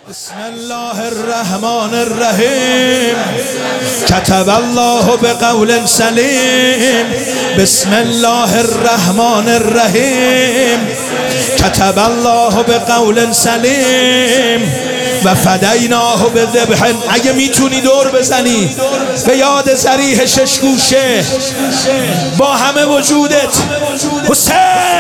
بسم الله الرحمن الرحیم كتب الله بقول سلیم. بسم الله الرحمن الرحیم كتب الله بقول سلیم و فدیناه بذبح. اگه میتونی دور بزنی به یاد ذریح شش گوشه با همه وجودت حسین.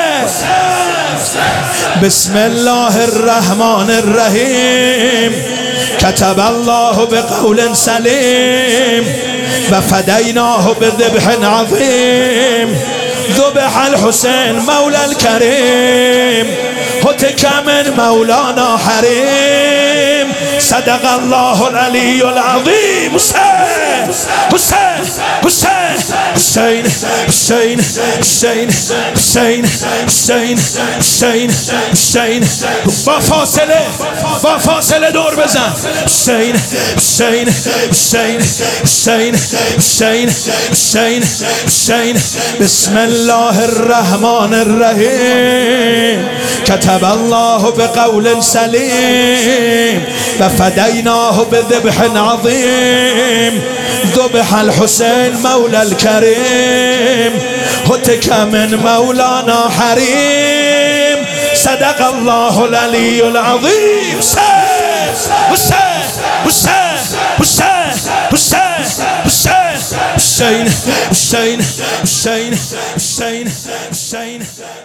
بسم الله الرحمن الرحیم كتب الله بقول سلیم و فدیناه بذبح عظیم. ذبح الحسین مولا الكریم هتك من مولانا حریم. صدق الله العلی العظیم. حسین حسین حسین حسین حسین حسین حسین حسین حسین حسین. با فاصله دور بزن. حسین حسین حسین حسین حسین حسین حسین. بسم الله الرحمن الرحیم كتب الله بقول سلیم و فدیناه بذبح عظیم. ذبح الحسین مولا الكریم هتك من مولانا حریم. صدق الله العلی العظیم. حسین حسین حسین حسین حسین حسین حسین حسین حسین حسین حسین.